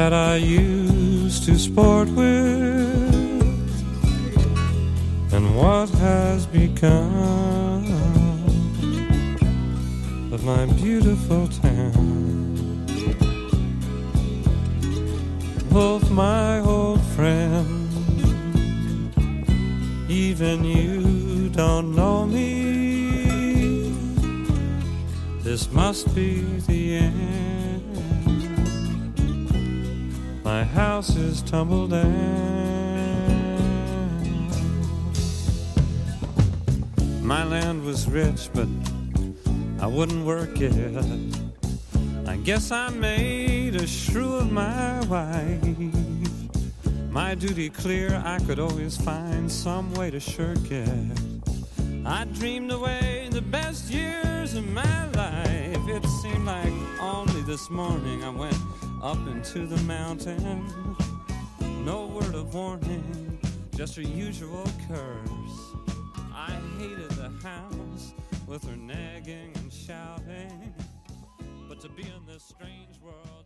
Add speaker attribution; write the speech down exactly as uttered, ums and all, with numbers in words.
Speaker 1: that I used to sport with, and what has become of my beautiful town. Both my old friends, even you don't know me. This must be the end. My house is tumbled down. My land was rich, but I wouldn't work it. I guess I made a shrew of my wife. My duty clear, I could always find some way to shirk it. I dreamed away the best years of my life. It seemed like only this morning I went up into the mountain. No word of warning, just her usual curse. I hated the house with her nagging and shouting, but to be in this strange world